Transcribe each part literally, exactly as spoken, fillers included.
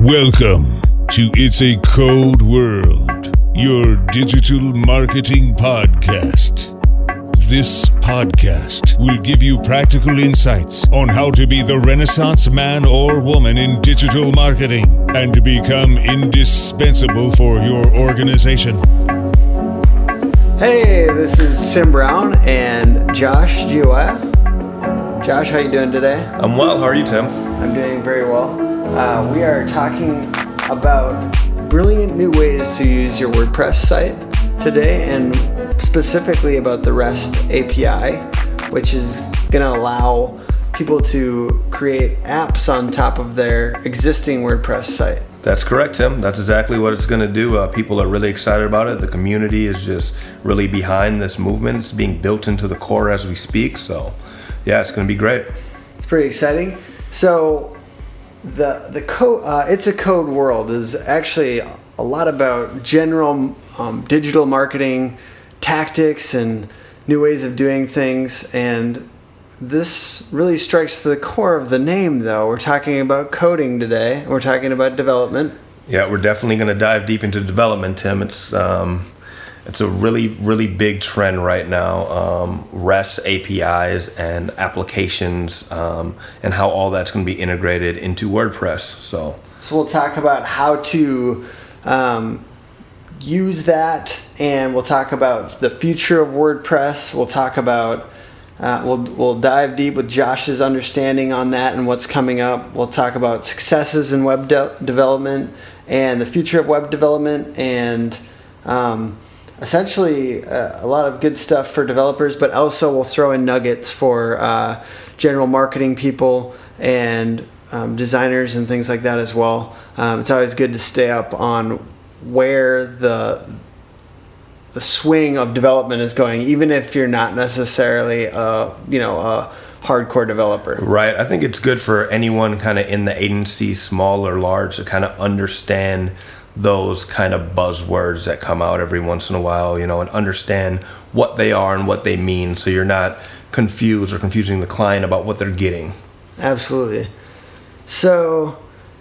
Welcome to It's a Code World, your digital marketing podcast. This podcast will give you practical insights on how to be the Renaissance man or woman in digital marketing and to become indispensable for your organization. Hey, this is Tim Brown and Josh Giua. Josh, how you doing today? I'm well. How are you, Tim? I'm doing very well. Uh, we are talking about brilliant new ways to use your WordPress site today, and specifically about the REST A P I, which is going to allow people to create apps on top of their existing WordPress site. That's correct, Tim. That's exactly what it's going to do. Uh, people are really excited about it. The community is just really behind this movement. It's being built into the core as we speak. So, yeah, it's going to be great. It's pretty exciting. So, the the code, uh, It's a Code World is actually a lot about general um, digital marketing tactics and new ways of doing things. And this really strikes the core of the name, though. We're talking about coding today. We're talking about development. Yeah, we're definitely going to dive deep into development, Tim. It's um, it's a really, really big trend right now. Um, REST A P Is and applications um, and how all that's going to be integrated into WordPress. So, so we'll talk about how to um, use that, and we'll talk about the future of WordPress. We'll talk about Uh, we'll we'll dive deep with Josh's understanding on that and what's coming up. We'll talk about successes in web de- development and the future of web development, and um, essentially uh, a lot of good stuff for developers. But also we'll throw in nuggets for uh, general marketing people and um, designers and things like that as well. Um, it's always good to stay up on where the the swing of development is going, even if you're not necessarily a, you know, a hardcore developer. Right. I think it's good for anyone kind of in the agency, small or large, to kind of understand those kind of buzzwords that come out every once in a while, you know, and understand what they are and what they mean, so you're not confused or confusing the client about what they're getting. Absolutely. So,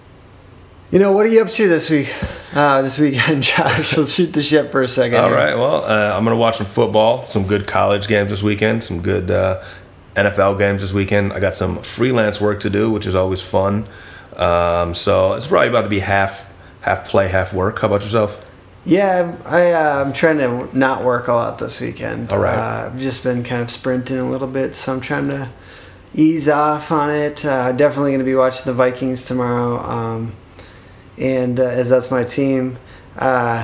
you know, what are you up to this week? Uh, this weekend, Josh? Let's shoot the shit for a second. All here. right. Well, uh, I'm going to watch some football, some good college games this weekend, some good uh, N F L games this weekend. I got some freelance work to do, which is always fun. Um, so it's probably about to be half half play, half work. How about yourself? Yeah, I, uh, I'm trying to not work a lot this weekend. All right. Uh, I've just been kind of sprinting a little bit, so I'm trying to ease off on it. Uh, definitely going to be watching the Vikings tomorrow. Um, And uh, as that's my team, uh,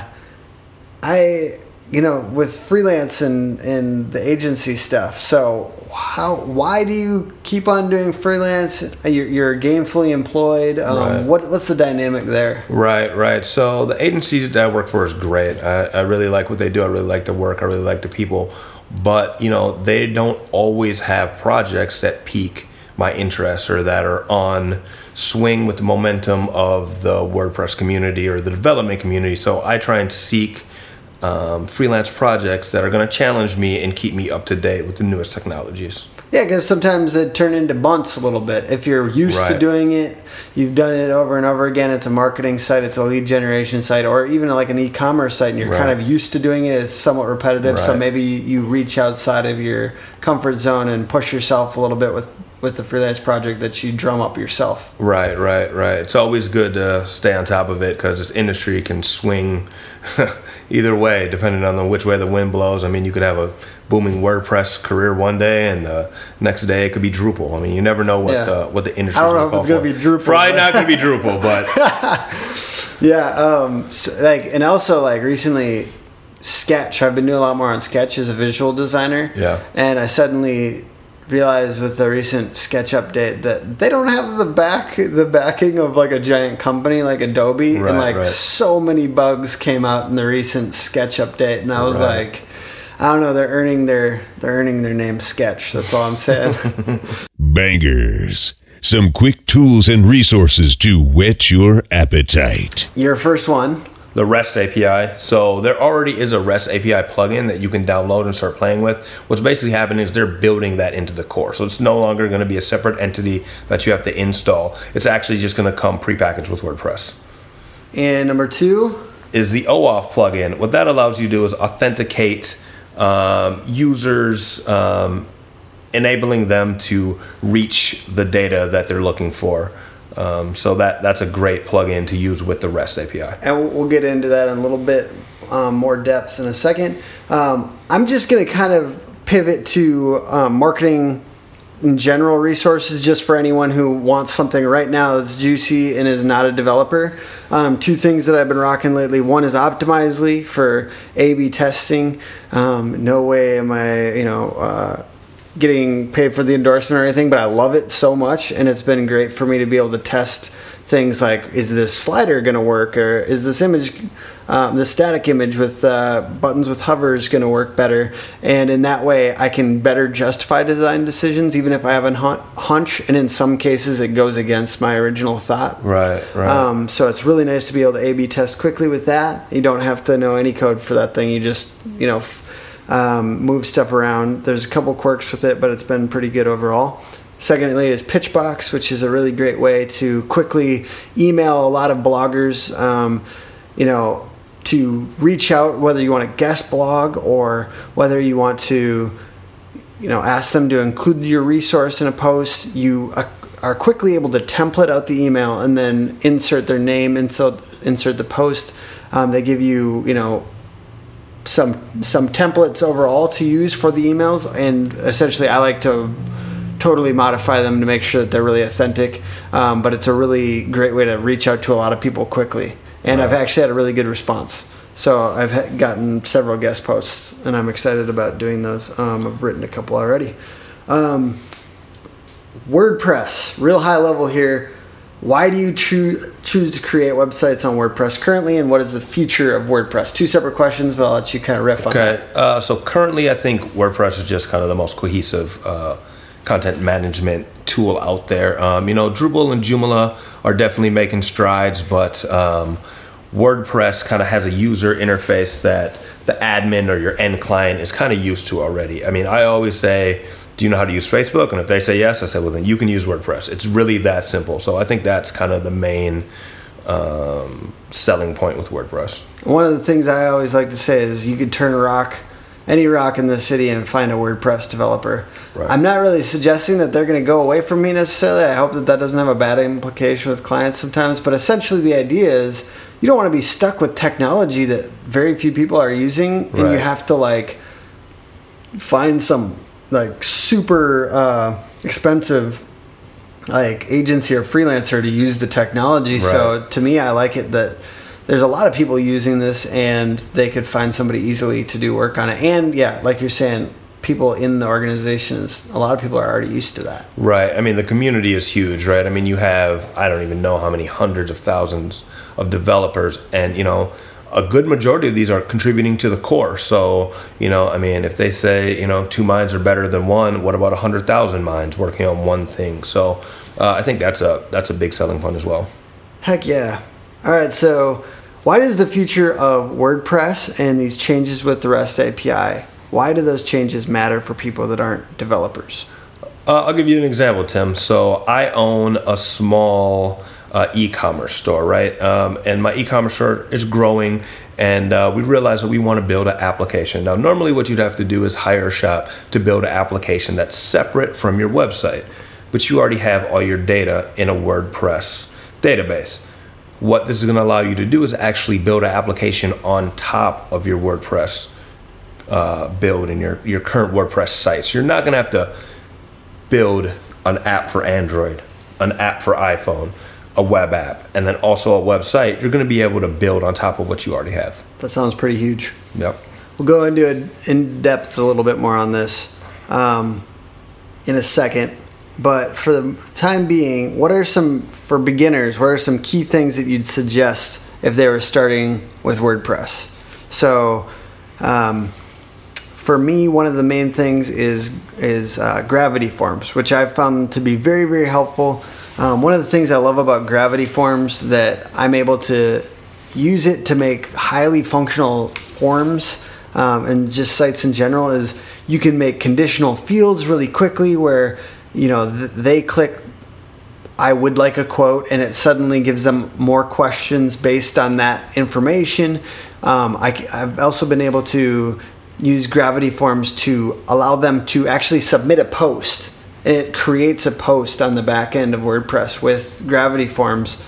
I, you know, with freelance and, and the agency stuff. So how, why do you keep on doing freelance? You're, you're gainfully employed. Um, Right. What what's the dynamic there? Right, right. So the agencies that I work for is great. I, I really like what they do. I really like the work. I really like the people. But, you know, they don't always have projects that pique my interests or that are on swing with the momentum of the WordPress community or the development community. So I try and seek um, freelance projects that are going to challenge me and keep me up to date with the newest technologies. Yeah, because sometimes they turn into bunts a little bit. If you're used Right. to doing it, you've done it over and over again. It's a marketing site, it's a lead generation site, or even like an e-commerce site, and you're Right. kind of used to doing it. It's somewhat repetitive, so Right. maybe you reach outside of your comfort zone and push yourself a little bit with, with the freelance project that you drum up yourself. Right, right, right. It's always good to stay on top of it because this industry can swing either way depending on the, which way the wind blows. I mean, you could have a booming WordPress career one day, and the next day it could be Drupal. I mean, you never know what Yeah. the what the industry. I don't know if it's going to be Drupal. Probably but- not going to be Drupal, but Yeah, um, so, like, and also like recently, Sketch. I've been doing a lot more on Sketch as a visual designer. Yeah. And I suddenly realized with the recent Sketch update that they don't have the back the backing of like a giant company like Adobe, Right, and like right. so many bugs came out in the recent Sketch update, and I was Right. like, I don't know, they're earning their they're earning their name Sketch. That's all I'm saying. Bangers. Some quick tools and resources to whet your appetite. Your first one, the REST A P I. So there already is a REST A P I plugin that you can download and start playing with. What's basically happening is they're building that into the core. So it's no longer going to be a separate entity that you have to install. It's actually just going to come prepackaged with WordPress. And number two is the OAuth plugin. What that allows you to do is authenticate um, users, um, enabling them to reach the data that they're looking for. Um, so that that's a great plugin to use with the REST A P I. And we'll get into that in a little bit um, more depth in a second. Um, I'm just going to kind of pivot to um, marketing in general resources, just for anyone who wants something right now that's juicy and is not a developer. Um, two things that I've been rocking lately. One is Optimizely for A B testing. Um, no way am I, you know, uh, getting paid for the endorsement or anything, but I love it so much, and it's been great for me to be able to test things like, is this slider going to work, or is this image, um, the static image with uh, buttons with hovers going to work better? And in that way, I can better justify design decisions, even if I have a hunch, and in some cases, it goes against my original thought. Right, right. Um, so it's really nice to be able to A B test quickly with that. You don't have to know any code for that thing. You just, you know, Um, move stuff around. There's a couple quirks with it, but it's been pretty good overall. Secondly is Pitchbox, which is a really great way to quickly email a lot of bloggers, um, you know, to reach out, whether you want to guest blog or whether you want to, you know, ask them to include your resource in a post. You are quickly able to template out the email and then insert their name, insert, insert the post. Um, they give you, you know, some some templates overall to use for the emails, and essentially I like to totally modify them to make sure that they're really authentic, um, but it's a really great way to reach out to a lot of people quickly, and right. I've actually had a really good response. So I've ha- gotten several guest posts, and I'm excited about doing those. um, I've written a couple already. um, WordPress, real high level here. Why do you choose choose to create websites on WordPress currently, and what is the future of WordPress? Two separate questions, but I'll let you kind of riff on okay. that. Okay, uh, so currently I think WordPress is just kind of the most cohesive uh, content management tool out there. Um, you know, Drupal and Joomla are definitely making strides, but um, WordPress kind of has a user interface that the admin or your end client is kind of used to already. I mean, I always say, do you know how to use Facebook? And if they say yes, I say, well, then you can use WordPress. It's really that simple. So I think that's kind of the main um, selling point with WordPress. One of the things I always like to say is you could turn a rock, any rock in the city, and find a WordPress developer. Right. I'm not really suggesting that they're going to go away from me necessarily. I hope that that doesn't have a bad implication with clients sometimes. But essentially the idea is you don't want to be stuck with technology that very few people are using, and right. you have to like find some like super uh, expensive like agency or freelancer to use the technology. Right. So to me, I like it that there's a lot of people using this, and they could find somebody easily to do work on it. And yeah, like you're saying, people in the organizations, a lot of people are already used to that. Right. I mean, the community is huge, right? I mean, you have, I don't even know how many hundreds of thousands of developers, and, you know, a good majority of these are contributing to the core. So, you know, I mean, if they say, you know, two minds are better than one, what about one hundred thousand minds working on one thing? So uh, I think that's a that's a big selling point as well. Heck yeah. All right, so why does the future of WordPress and these changes with the REST A P I, why do those changes matter for people that aren't developers? Uh, I'll give you an example, Tim. So I own a small Uh, e-commerce store, right? Um, and my e-commerce store is growing, and uh, we realized that we want to build an application. Now, normally what you'd have to do is hire a shop to build an application that's separate from your website, but you already have all your data in a WordPress database. What this is going to allow you to do is actually build an application on top of your WordPress uh, build in your, your current WordPress site. So you're not going to have to build an app for Android, an app for iPhone, a web app, and then also a website. You're going to be able to build on top of what you already have. That sounds pretty huge. Yep. We'll go into it in depth a little bit more on this um, in a second. But for the time being, what are some, for beginners, what are some key things that you'd suggest if they were starting with WordPress? So um, for me, one of the main things is, is uh, Gravity Forms, which I've found to be very, very helpful. Um, one of the things I love about Gravity Forms that I'm able to use it to make highly functional forms um, and just sites in general is you can make conditional fields really quickly where, you know, th- they click, I would like a quote, and it suddenly gives them more questions based on that information. Um, I, I've also been able to use Gravity Forms to allow them to actually submit a post, and it creates a post on the back end of WordPress with Gravity Forms.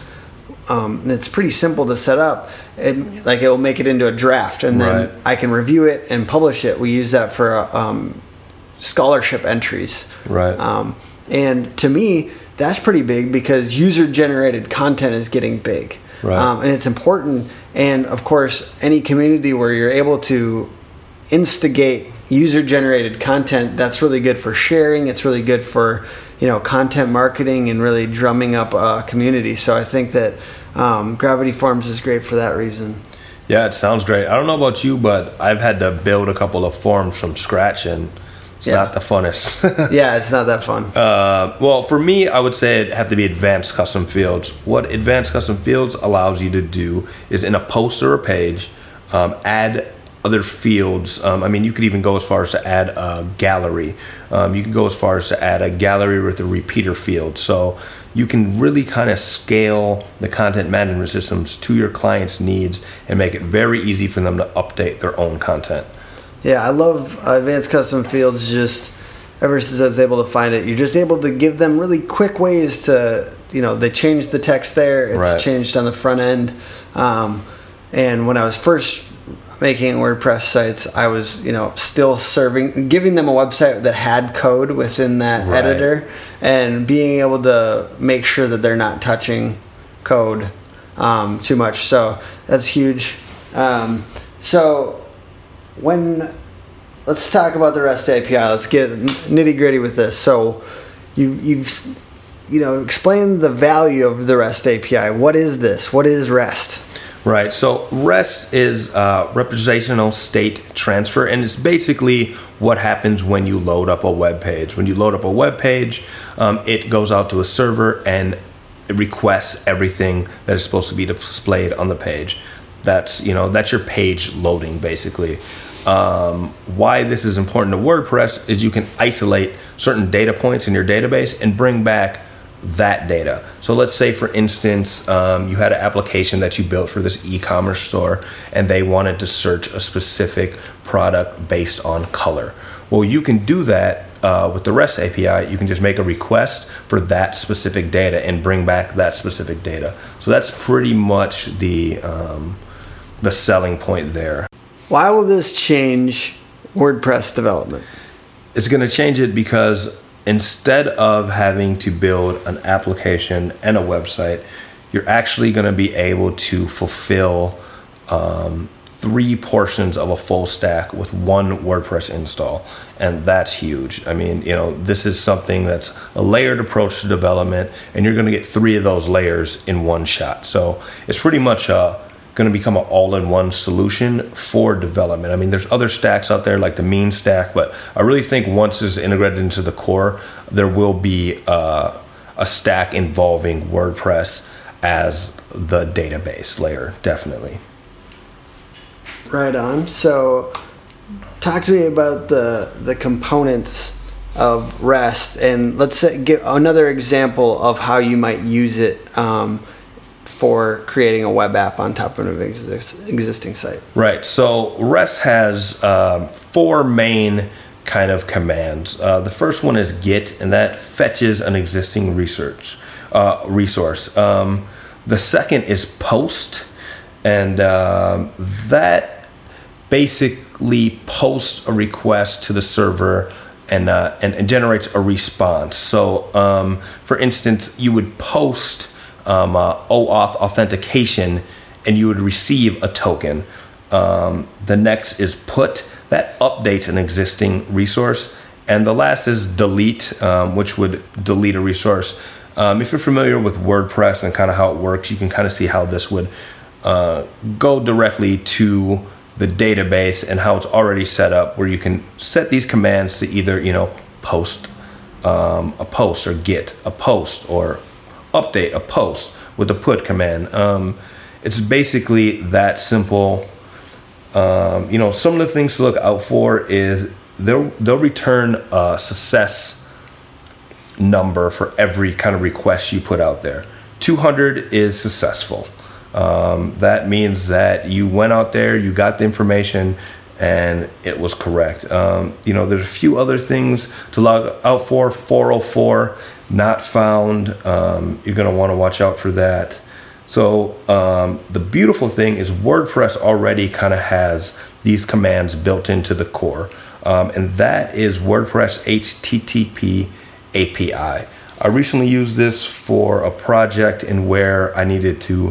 Um, it's pretty simple to set up. It, like it will make it into a draft, and then right. I can review it and publish it. We use that for um, scholarship entries. Right. Um, and to me, that's pretty big because user-generated content is getting big. Right. Um, and it's important. And of course, any community where you're able to instigate user-generated content, that's really good for sharing. It's really good for, you know, content marketing and really drumming up a community. So I think that um, Gravity Forms is great for that reason. Yeah, it sounds great. I don't know about you, but I've had to build a couple of forms from scratch, and it's yeah. not the funnest. Yeah, it's not that fun. Uh, well, for me, I would say it'd have to be advanced custom fields. What advanced custom fields allows you to do is in a post or a page, um, add other fields. Um, I mean, you could even go as far as to add a gallery. Um, you can go as far as to add a gallery with a repeater field. So you can really kind of scale the content management systems to your clients' needs and make it very easy for them to update their own content. Yeah, I love uh, advanced custom fields. Just ever since I was able to find it, you're just able to give them really quick ways to, you know, they changed the text there. It's right. changed on the front end. Um, and when I was first making WordPress sites, I was, you know, still serving, giving them a website that had code within that right. editor, and being able to make sure that they're not touching code um, too much. So that's huge. Um, so when, let's talk about the REST A P I. Let's get nitty gritty with this. So you, you've, you know, explained the value of the REST A P I. What is this? What is REST? Right. So REST is uh, representational state transfer, and it's basically what happens when you load up a web page. When you load up a web page, um, it goes out to a server and it requests everything that is supposed to be displayed on the page. That's, you know, that's your page loading, basically. Um, why this is important to WordPress is you can isolate certain data points in your database and bring back that data. So let's say, for instance, um, you had an application that you built for this e-commerce store, and they wanted to search a specific product based on color. Well, you can do that uh, with the REST A P I. You can just make a request for that specific data and bring back that specific data. So that's pretty much the um, the selling point there. Why will this change WordPress development? It's going to change it because instead of having to build an application and a website, you're actually going to be able to fulfill um, three portions of a full stack with one WordPress install. And that's huge. I mean, you know, this is something that's a layered approach to development, and you're going to get three of those layers in one shot. So it's pretty much a going to become an all-in-one solution for development. I mean, there's other stacks out there like the Mean Stack, but I really think once it's integrated into the core, there will be uh, a stack involving WordPress as the database layer, definitely. Right on. So talk to me about the the components of REST, and let's say, give another example of how you might use it um, for creating a web app on top of an exist- existing site. Right. So REST has uh, four main kind of commands. Uh, the first one is get, and that fetches an existing research uh, resource. Um, the second is post, and uh, that basically posts a request to the server and uh, and, and generates a response. So, um, for instance, you would post Um, uh, OAuth authentication, and you would receive a token. Um, the next is put, that updates an existing resource, and the last is delete, um, which would delete a resource. Um, if you're familiar with WordPress and kind of how it works, you can kind of see how this would uh, go directly to the database and how it's already set up, where you can set these commands to either, you know, post um, a post, or get a post, or update a post with the put command. Um, it's basically that simple. Um, you know, some of the things to look out for is they'll they'll return a success number for every kind of request you put out there. two hundred is successful. Um, that means that you went out there, you got the information, and it was correct. Um, you know, there's a few other things to log out for. four oh four, not found. Um, you're going to want to watch out for that. So um, the beautiful thing is WordPress already kind of has these commands built into the core. Um, and that is WordPress H T T P A P I. I recently used this for a project in where I needed to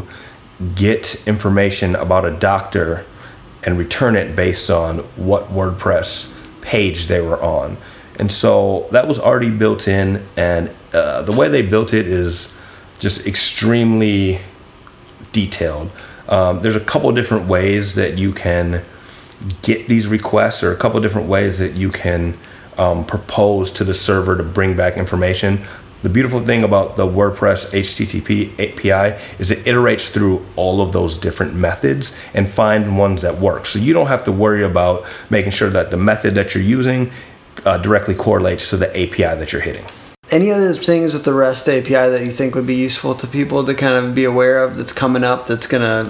get information about a doctor and return it based on what WordPress page they were on. And so that was already built in, and uh, the way they built it is just extremely detailed. Um, there's a couple different ways that you can get these requests, or a couple different ways that you can um, propose to the server to bring back information. The beautiful thing about the WordPress H T T P A P I is it iterates through all of those different methods and find ones that work. So you don't have to worry about making sure that the method that you're using uh, directly correlates to the A P I that you're hitting. Any other things with the REST A P I that you think would be useful to people to kind of be aware of that's coming up that's going to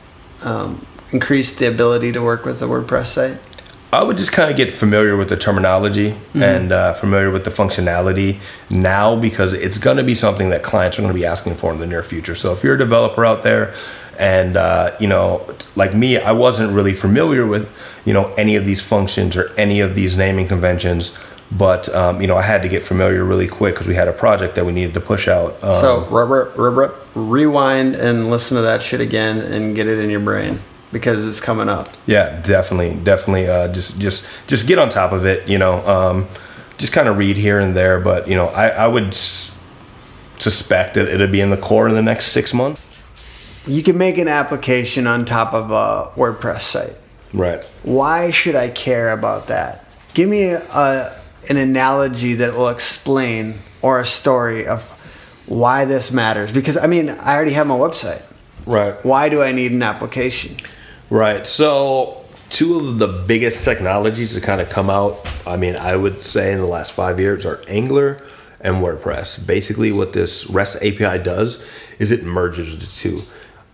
um, increase the ability to work with the WordPress site? I would just kind of get familiar with the terminology mm-hmm. and uh, familiar with the functionality now, because it's going to be something that clients are going to be asking for in the near future. So if you're a developer out there and, uh, you know, like me, I wasn't really familiar with, you know, any of these functions or any of these naming conventions. But, um, you know, I had to get familiar really quick because we had a project that we needed to push out. Um, so Robert, Robert, rewind and listen to that shit again and get it in your brain, because it's coming up. Yeah, definitely, definitely. Uh, just, just, just get on top of it. You know, um, just kind of read here and there. But you know, I, I would s- suspect that it'll be in the core in the next six months. You can make an application on top of a WordPress site. Right. Why should I care about that? Give me a, a, an analogy that will explain, or a story of why this matters. Because I mean, I already have my website. Right. Why do I need an application? Right. So two of the biggest technologies to kind of come out, I mean, I would say in the last five years are Angular and WordPress. Basically what this REST A P I does is it merges the two.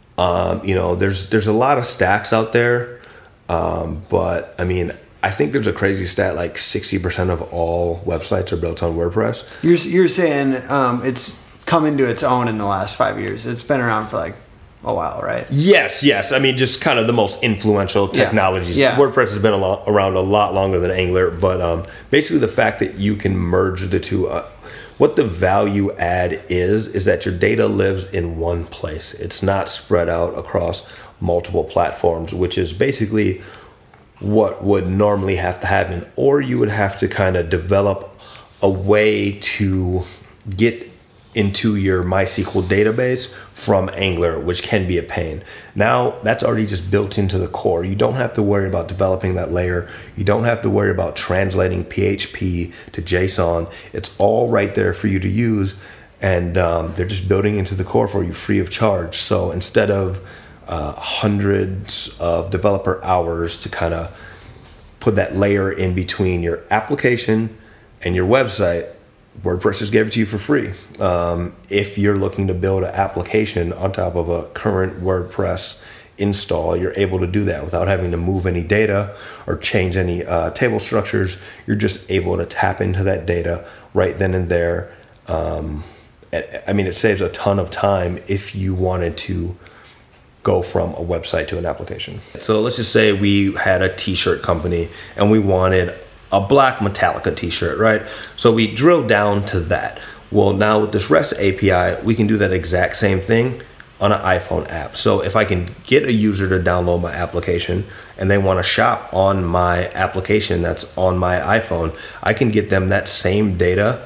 Um, you know, there's there's a lot of stacks out there, um, but I mean, I think there's a crazy stat like sixty percent of all websites are built on WordPress. You're, you're saying um, it's come into its own in the last five years. It's been around for like a while, right? Yes, yes. I mean, just kind of the most influential technologies. Yeah. Yeah. WordPress has been a lot, around a lot longer than Angular, but um, basically the fact that you can merge the two, uh, what the value add is, is that your data lives in one place. It's not spread out across multiple platforms, which is basically what would normally have to happen. Or you would have to kind of develop a way to get into your MySQL database from Angular, which can be a pain. Now that's already just built into the core. You don't have to worry about developing that layer. You don't have to worry about translating P H P to JSON. It's all right there for you to use, and um, they're just building into the core for you free of charge. So instead of uh, hundreds of developer hours to kind of put that layer in between your application and your website, WordPress just gave it to you for free. Um, if you're looking to build an application on top of a current WordPress install, you're able to do that without having to move any data or change any uh, table structures. You're just able to tap into that data right then and there. Um, I mean, it saves a ton of time if you wanted to go from a website to an application. So let's just say we had a t-shirt company and we wanted a black Metallica t-shirt, right? So we drill down to that. Well, now with this REST A P I, we can do that exact same thing on an iPhone app. So if I can get a user to download my application and they want to shop on my application that's on my iPhone, I can get them that same data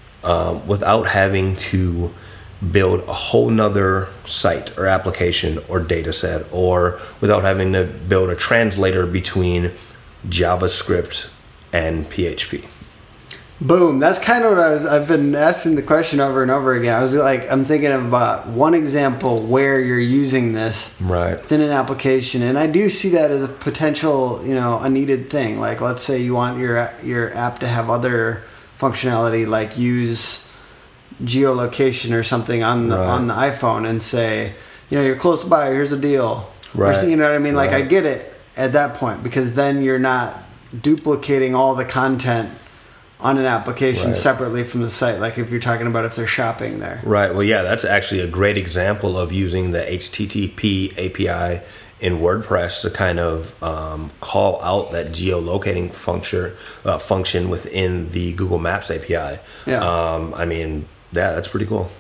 um, without having to build a whole nother site or application or data set, or without having to build a translator between JavaScript and P H P. Boom. That's kind of what I, I've been asking the question over and over again. I was like, I'm thinking about one example where you're using this right. within an application, and I do see that as a potential, you know, a needed thing. Like, let's say you want your your app to have other functionality, like use geolocation or something on the right. on the iPhone, and say, you know, you're close by. Here's a deal. Right. Or, you know what I mean? Like, right. I get it at that point, because then you're not duplicating all the content on an application right. separately from the site, like if you're talking about if they're shopping there. Right. Well, yeah, that's actually a great example of using the H T T P A P I in WordPress to kind of um, call out that geolocating function uh, function within the Google Maps A P I. Yeah. Um, I mean, yeah, that's pretty cool.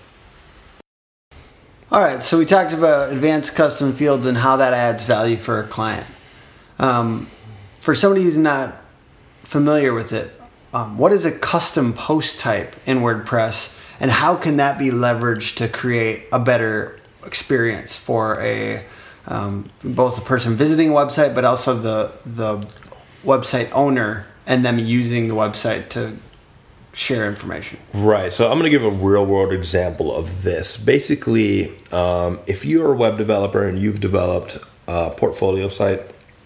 All right, so we talked about advanced custom fields and how that adds value for a client. Um, for somebody who's not familiar with it, Um, what is a custom post type in WordPress, and how can that be leveraged to create a better experience for a um, both the person visiting a website, but also the the website owner and them using the website to share information? Right. So I'm going to give a real world example of this. Basically, um, if you're a web developer and you've developed a portfolio site,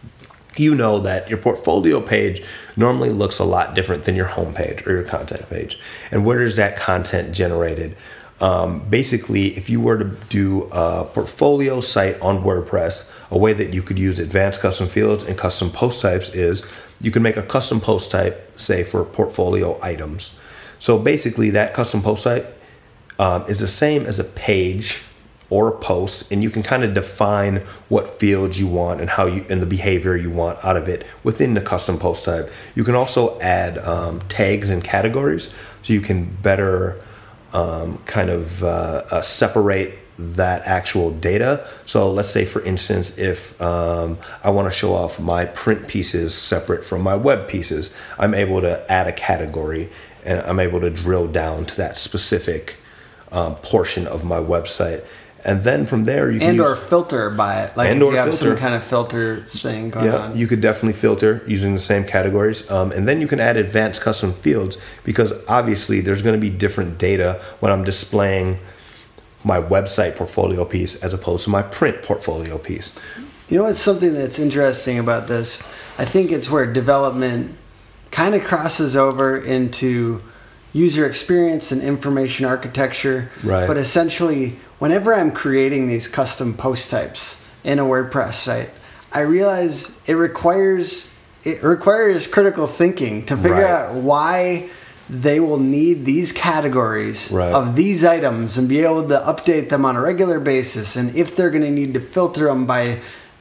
you know that your portfolio page normally looks a lot different than your home page or your contact page. And where is that content generated? Um, basically, if you were to do a portfolio site on WordPress, a way that you could use advanced custom fields and custom post types is you can make a custom post type, say, for portfolio items. So basically, that custom post type um, is the same as a page or a post, and you can kind of define what fields you want and how you and the behavior you want out of it within the custom post type. You can also add um, tags and categories, so you can better um, kind of uh, uh, separate that actual data. So let's say, for instance, if um, I want to show off my print pieces separate from my web pieces, I'm able to add a category, and I'm able to drill down to that specific um, portion of my website. And then from there, you can and use, or filter by it, like if you have filter. some kind of filter thing going yeah, on. You could definitely filter using the same categories, um, and then you can add advanced custom fields, because obviously there's going to be different data when I'm displaying my website portfolio piece as opposed to my print portfolio piece. You know what's something that's interesting about this? I think it's where development kind of crosses over into user experience and information architecture. Right. But essentially, whenever I'm creating these custom post types in a WordPress site, I realize it requires it requires critical thinking to figure right. out why they will need these categories right. of these items and be able to update them on a regular basis, and if they're going to need to filter them by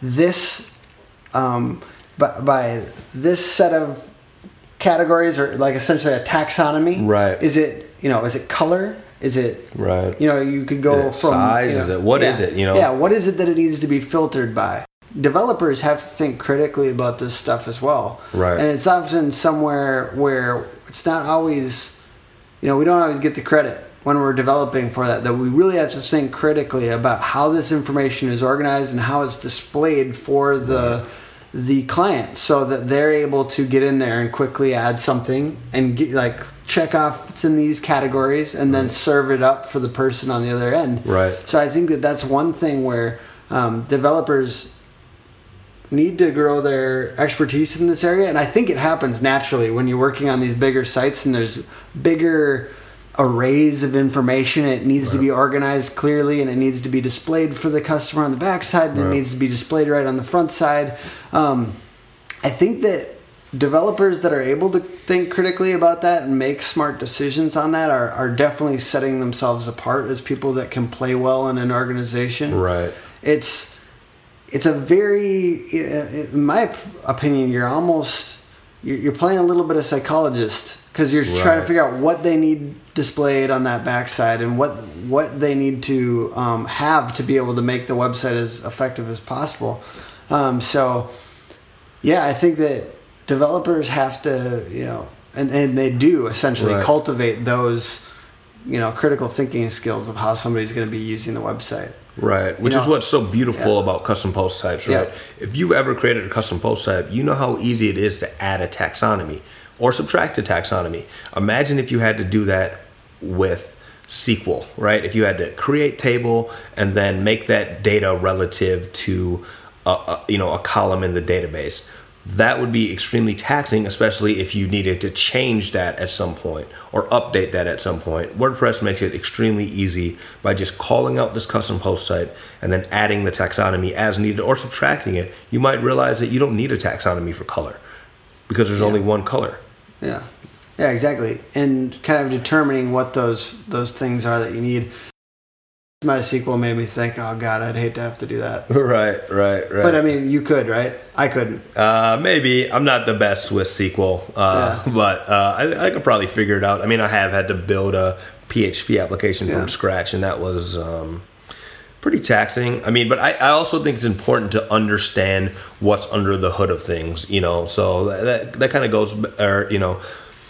this um, by, by this set of categories, or like essentially a taxonomy. Right. Is it, you know, is it color? Is it, right? You know, you could go is it from size. You know, is it what yeah, is it? You know, yeah. What is it that it needs to be filtered by? Developers have to think critically about this stuff as well. Right. And it's often somewhere where it's not always, you know, we don't always get the credit when we're developing for that. That we really have to think critically about how this information is organized and how it's displayed for the. Right. the client, so that they're able to get in there and quickly add something and get, like check off it's in these categories, and then serve it up for the person on the other end. Right. So I think that that's one thing where um, developers need to grow their expertise in this area, and I think it happens naturally when you're working on these bigger sites and there's bigger arrays of information. It needs right. to be organized clearly, and it needs to be displayed for the customer on the back side, and right. it needs to be displayed right on the front side. Um, I think that developers that are able to think critically about that and make smart decisions on that are, are definitely setting themselves apart as people that can play well in an organization. Right. It's it's a very, in my opinion, you're almost you're playing a little bit of psychologist, because you're right. trying to figure out what they need displayed on that backside and what what they need to um, have to be able to make the website as effective as possible. Um, so, yeah, I think that developers have to, you know, and, and they do essentially right. cultivate those, you know, critical thinking skills of how somebody's going to be using the website. Right, which you know, is what's so beautiful yeah. about custom post types, right? Yeah. If you've ever created a custom post type, you know how easy it is to add a taxonomy. or subtract a taxonomy. Imagine if you had to do that with S Q L, right? If you had to create table and then make that data relative to a, a, you know, a column in the database. That would be extremely taxing, especially if you needed to change that at some point or update that at some point. WordPress makes it extremely easy by just calling out this custom post site and then adding the taxonomy as needed or subtracting it. You might realize that you don't need a taxonomy for color because there's yeah. only one color. Yeah, yeah, exactly. And kind of determining what those those things are that you need. MySQL made me think, oh God, I'd hate to have to do that. Right, right, right. But I mean, you could, right? I couldn't. Uh, maybe. I'm not the best with S Q L, uh, yeah. but uh, I, I could probably figure it out. I mean, I have had to build a P H P application yeah. from scratch, and that was um, pretty taxing. I mean, but I, I also think it's important to understand what's under the hood of things, you know. So that that kind of goes, or you know,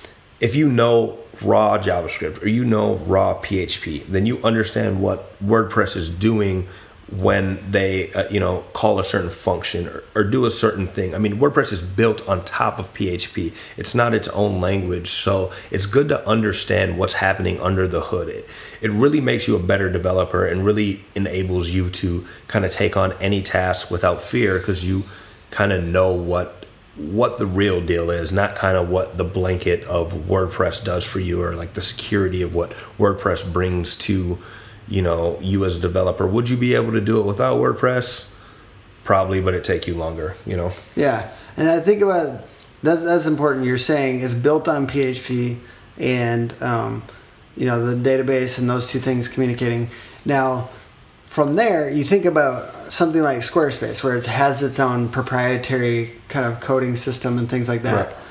if you know raw JavaScript or you know raw P H P, then you understand what WordPress is doing when they uh, you know call a certain function or, or do a certain thing. I mean, WordPress is built on top of P H P. It's not its own language, so it's good to understand what's happening under the hood. It, it really makes you a better developer and really enables you to kind of take on any task without fear because you kind of know what what the real deal is, not kind of what the blanket of WordPress does for you or like the security of what WordPress brings to, you know, you as a developer. Would you be able to do it without WordPress? Probably, but it'd take you longer, you know? Yeah. And I think about, that's, that's important. You're saying it's built on P H P and, um, you know, the database and those two things communicating. Now, from there, you think about something like Squarespace, where it has its own proprietary kind of coding system and things like that. Right.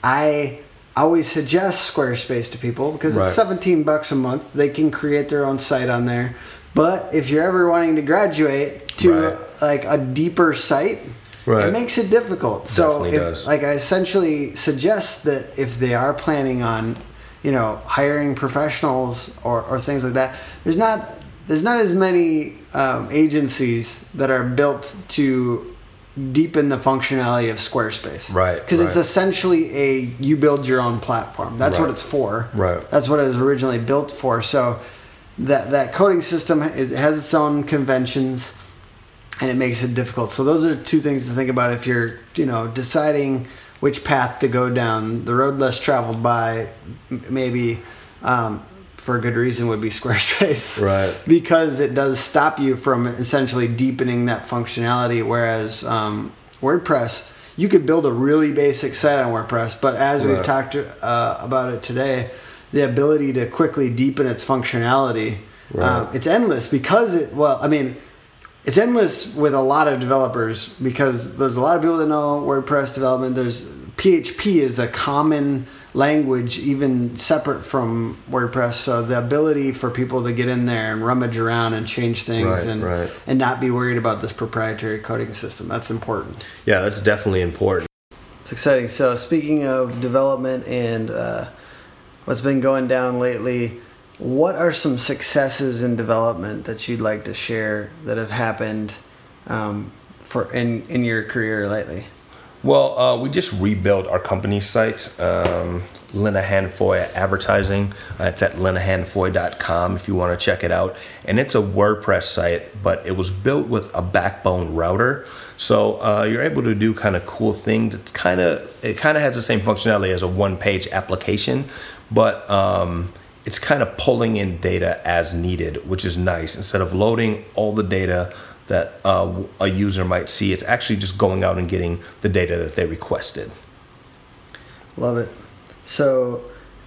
I always suggest Squarespace to people because right. it's seventeen bucks a month. They can create their own site on there. But if you're ever wanting to graduate to right. like a deeper site, right. it makes it difficult. So, if, does. like I essentially suggest that if they are planning on, you know, hiring professionals or, or things like that, there's not. There's not as many um, agencies that are built to deepen the functionality of Squarespace. Right. Because right. it's essentially a you build your own platform. That's right. what it's for. Right. That's what it was originally built for. So that that coding system it has its own conventions, and it makes it difficult. So those are two things to think about if you're you know deciding which path to go down. The road less traveled by, maybe. Um, for a good reason would be Squarespace. Right. Because it does stop you from essentially deepening that functionality, whereas um, WordPress, you could build a really basic site on WordPress, but as right. we've talked uh, about it today, the ability to quickly deepen its functionality, right. um, it's endless because it, well, I mean, it's endless with a lot of developers because there's a lot of people that know WordPress development. There's P H P is a common language even separate from WordPress, so the ability for people to get in there and rummage around and change things right, and right. and not be worried about this proprietary coding system, that's important. Yeah, that's definitely important. It's exciting. So speaking of development and uh, what's been going down lately, what are some successes in development that you'd like to share that have happened um, for in in your career lately? Well, uh, we just rebuilt our company site, um, Linehan Foy Advertising. Uh, it's at linehan foy dot com if you want to check it out. And it's a WordPress site, but it was built with a backbone router. So uh, you're able to do kind of cool things. It's kind of it kind of has the same functionality as a one-page application, but um, it's kind of pulling in data as needed, which is nice. Instead of loading all the data that uh, a user might see, it's actually just going out and getting the data that they requested. Love it. So,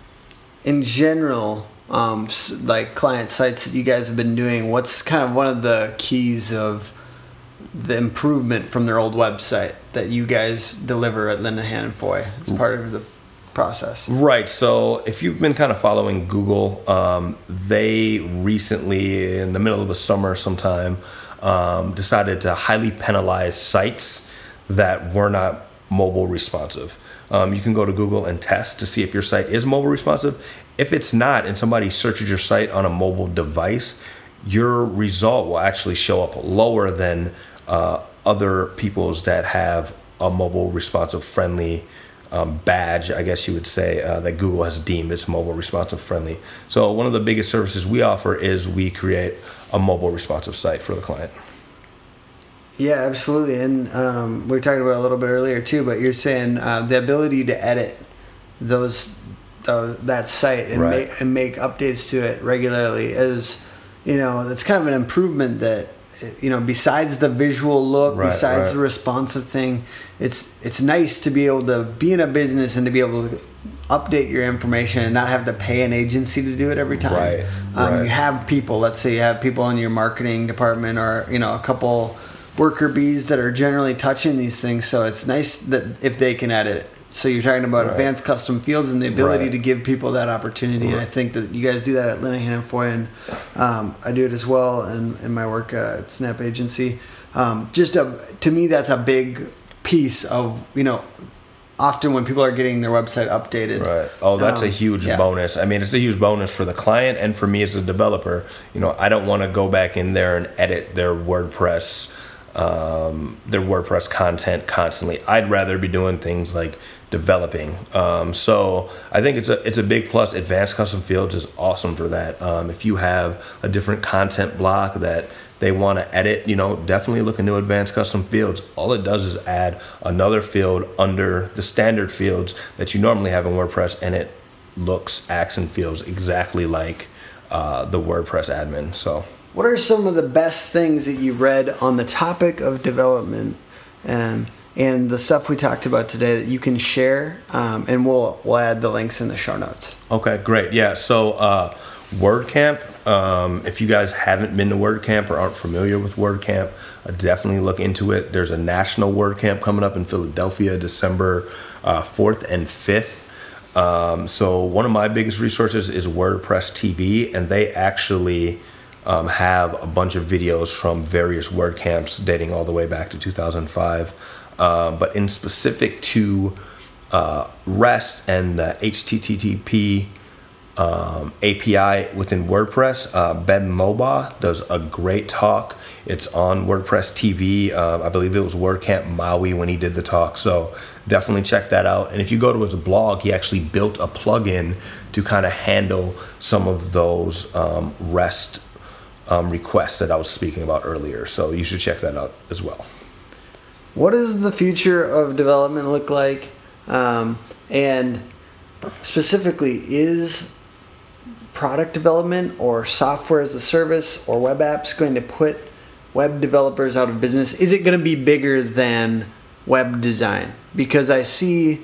in general, um, like client sites that you guys have been doing, what's kind of one of the keys of the improvement from their old website that you guys deliver at Linehan and Foy as part of the process? Right. So if you've been kind of following Google, um, they recently, in the middle of the summer sometime, um, decided to highly penalize sites that were not mobile responsive. Um, you can go to Google and test to see if your site is mobile responsive. If it's not, and somebody searches your site on a mobile device, your result will actually show up lower than uh, other people's that have a mobile responsive friendly um, badge, I guess you would say, uh, that Google has deemed as mobile responsive friendly. So one of the biggest services we offer is we create a mobile responsive site for the client. Yeah, absolutely. And um, we were talking about it a little bit earlier too, but you're saying uh, the ability to edit those uh, that site and, right. make, and make updates to it regularly is, you know, that's kind of an improvement that, you know, besides the visual look, right, besides right. the responsive thing, it's it's nice to be able to be in a business and to be able to update your information and not have to pay an agency to do it every time. Right, um, right. You have people, let's say you have people in your marketing department or, you know, a couple worker bees that are generally touching these things. So it's nice that if they can edit it. So you're talking about right. advanced custom fields and the ability right. to give people that opportunity. Right. And I think that you guys do that at Linehan and Foy, and um, I do it as well in, in my work uh, at Snap Agency. Um, just a, to me, that's a big piece of, you know, often when people are getting their website updated. Right. Oh, that's um, a huge yeah. bonus. I mean, it's a huge bonus for the client and for me as a developer. You know, I don't want to go back in there and edit their WordPress um, their WordPress content constantly. I'd rather be doing things like developing. Um, so I think it's a it's a big plus. Advanced custom fields is awesome for that. Um, if you have a different content block that they want to edit, you know, definitely look into advanced custom fields. All it does is add another field under the standard fields that you normally have in WordPress, and it looks, acts, and feels exactly like uh, the WordPress admin. So. What are some of the best things that you've read on the topic of development and and the stuff we talked about today that you can share? Um, and we'll we'll add the links in the show notes. Okay, great. Yeah, so uh, WordCamp, um, if you guys haven't been to WordCamp or aren't familiar with WordCamp, uh, definitely look into it. There's a national WordCamp coming up in Philadelphia, December uh, fourth and fifth. Um, so one of my biggest resources is WordPress T V, and they actually... Um, have a bunch of videos from various WordCamps dating all the way back to two thousand five. Um, but in specific to uh, REST and the H T T P um, A P I within WordPress, uh, Ben Moba does a great talk. It's on WordPress T V. Uh, I believe it was WordCamp Maui when he did the talk. So definitely check that out. And if you go to his blog, he actually built a plugin to kind of handle some of those um, REST Um, requests that I was speaking about earlier. So you should check that out as well. What does the future of development look like? Um, and specifically, is product development or software as a service or web apps going to put web developers out of business? Is it going to be bigger than web design? Because I see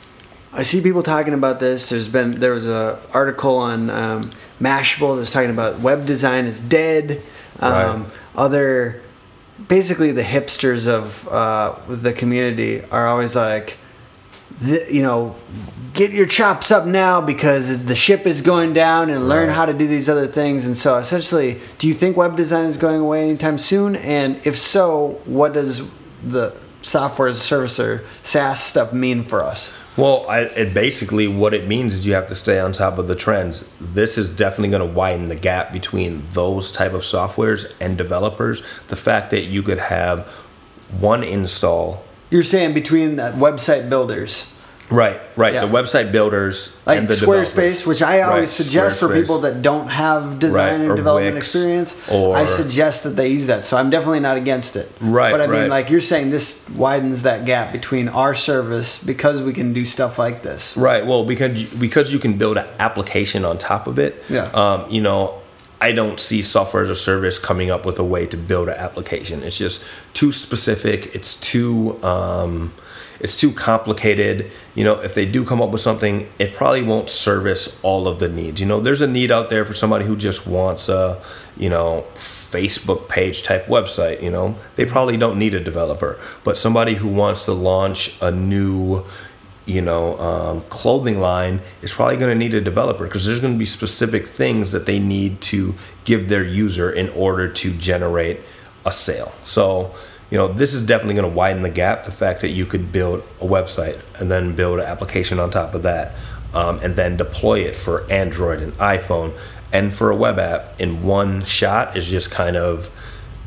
I see people talking about this. There's been there was a article on um, Mashable that's talking about web design is dead. Um, right. Other, basically the hipsters of uh, the community are always like, the, you know, get your chops up now because the ship is going down, and learn right. how to do these other things. And so essentially, do you think web design is going away anytime soon? And if so, what does the software as a service or SaaS stuff mean for us? Well, I, it basically what it means is you have to stay on top of the trends. This is definitely going to widen the gap between those type of softwares and developers. The fact that you could have one install. You're saying between the website builders. Right, right. Yeah. The website builders like and the Squarespace, developers. which I always Right, suggest for Squarespace. people that don't have design Right, and or development Wix, experience. or- I suggest that they use that. So I'm definitely not against it. Right, But I mean, right. like you're saying, this widens that gap between our service because we can do stuff like this. Right. Well, because you, because you can build an application on top of it. Yeah. Um, you know, I don't see software as a service coming up with a way to build an application. It's just too specific. It's too um, it's too complicated. You know, if they do come up with something, it probably won't service all of the needs. You know, there's a need out there for somebody who just wants a, you know, Facebook page type website. You know, they probably don't need a developer, but somebody who wants to launch a new, you know, um, clothing line is probably going to need a developer, because there's going to be specific things that they need to give their user in order to generate a sale. So, you know, this is definitely going to widen the gap. The fact that you could build a website and then build an application on top of that, um, and then deploy it for Android and iPhone and for a web app in one shot is just kind of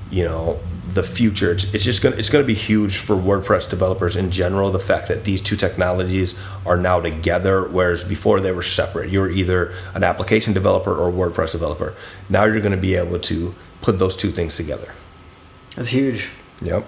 you know, the future. It's, it's just gonna it's gonna be huge for WordPress developers in general. The fact that these two technologies are now together, whereas before they were separate. You were either an application developer or a WordPress developer. Now you're going to be able to put those two things together. That's huge. Yep.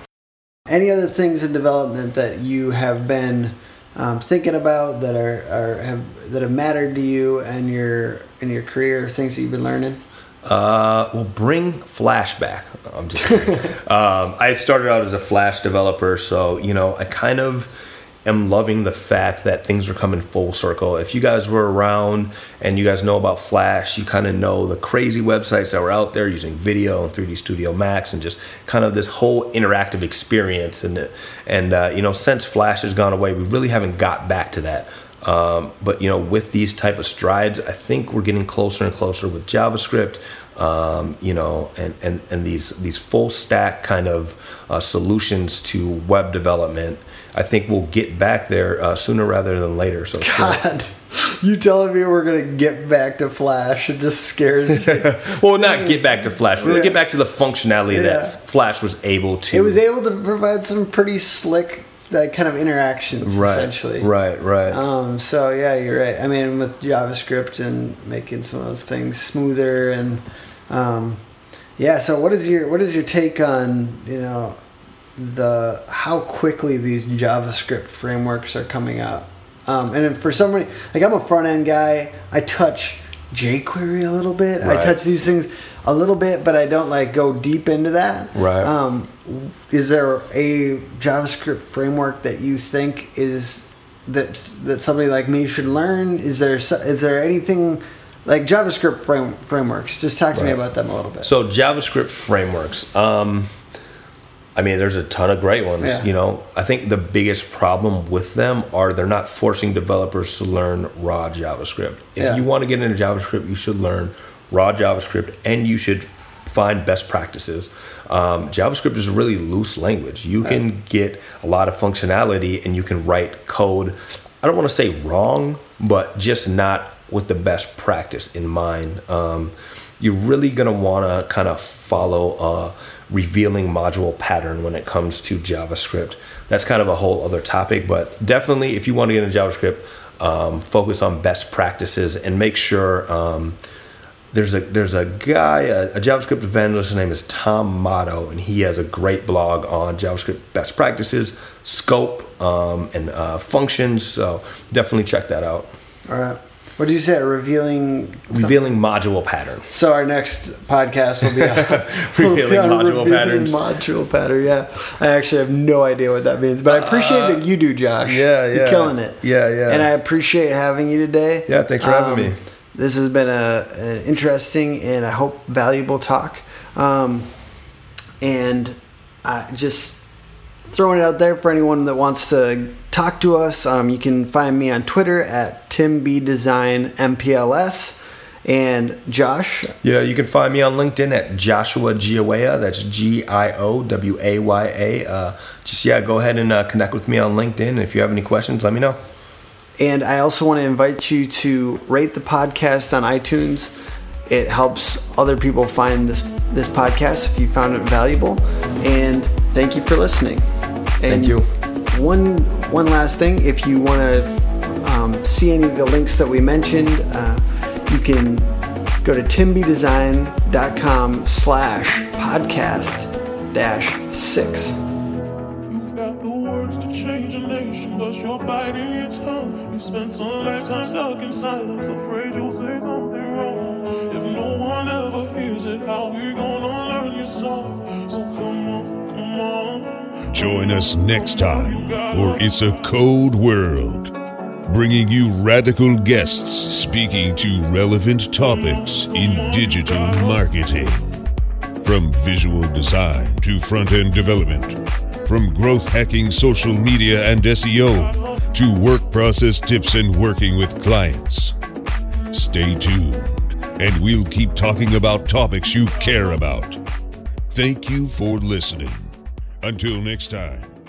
Any other things in development that you have been um, thinking about that are, are have that have mattered to you and your in your career? Things that you've been learning. Uh, well, bring Flash back. I'm just kidding. um, I started out as a Flash developer, so you know I kind of am loving the fact that things are coming full circle. If you guys were around and you guys know about Flash, you kind of know the crazy websites that were out there using video and three D Studio Max and just kind of this whole interactive experience. And and uh, you know, since Flash has gone away, we really haven't got back to that. Um, but you know, with these type of strides, I think we're getting closer and closer with JavaScript. Um, you know, and, and, and these these full stack kind of uh, solutions to web development. I think we'll get back there uh, sooner rather than later. So God, you telling me we're gonna get back to Flash? It just scares me. Well, not get back to Flash. We're gonna Yeah. get back to the functionality Yeah. that Flash was able to. It was able to provide some pretty slick, like, kind of interactions, right, essentially. Right, right. Um, so yeah, you're right. I mean, with JavaScript and making some of those things smoother, and um, yeah. So what is your what is your take on, you know, the how quickly these JavaScript frameworks are coming out? Um, and for somebody like I'm a front end guy, I touch jQuery a little bit. Right. I touch these things a little bit, but I don't like go deep into that. Right. Um, is there a JavaScript framework that you think is that that somebody like me should learn? Is there is there anything like JavaScript frame, frameworks? Just talk to Right. me about them a little bit. So JavaScript frameworks. Um, I mean, there's a ton of great ones. Yeah. You know, I think the biggest problem with them are they're not forcing developers to learn raw JavaScript. If Yeah. you want to get into JavaScript, you should learn raw JavaScript, and you should find best practices. Um, JavaScript is a really loose language. You Right. can get a lot of functionality, and you can write code. I don't want to say wrong, but just not with the best practice in mind. Um, you're really going to want to kind of follow a revealing module pattern when it comes to JavaScript. That's kind of a whole other topic, but definitely if you want to get into JavaScript, um, focus on best practices and make sure um, there's a there's a guy, a, a JavaScript evangelist, his name is Tom Motto, and he has a great blog on JavaScript best practices, scope, um, and uh, functions. So definitely check that out. All right. What did you say? A revealing Revealing module pattern. So our next podcast will be on, Revealing will be on module revealing patterns. Module pattern. Yeah, I actually have no idea what that means, but I appreciate that you do, Josh. Yeah, yeah. You're killing it. Yeah, yeah. And I appreciate having you today. Yeah, thanks for having me. This has been a an interesting and I hope valuable talk. Um, and I just throwing it out there for anyone that wants to talk to us. Um, you can find me on Twitter at Tim B Design M P L S, and Josh. Yeah, you can find me on LinkedIn at Joshua Giawaya. That's G I O W A Y A. Uh, just yeah, go ahead and uh, connect with me on LinkedIn. And if you have any questions, let me know. And I also want to invite you to rate the podcast on iTunes. It helps other people find this this podcast if you found it valuable. And thank you for listening. And Thank you. One one last thing, if you want to um, see any of the links that we mentioned, uh, you can go to timbedesign.com slash podcast dash six. You've got the words to change a nation, but you're biting your tongue. You spent a lifetime stuck in silence, afraid you'll say something wrong. If no one ever hears it, how we gonna learn your song? So come on, come on. Join us next time for It's a Code World, bringing you radical guests speaking to relevant topics in digital marketing. From visual design to front-end development, from growth hacking social media and S E O to work process tips and working with clients. Stay tuned, and we'll keep talking about topics you care about. Thank you for listening. Until next time.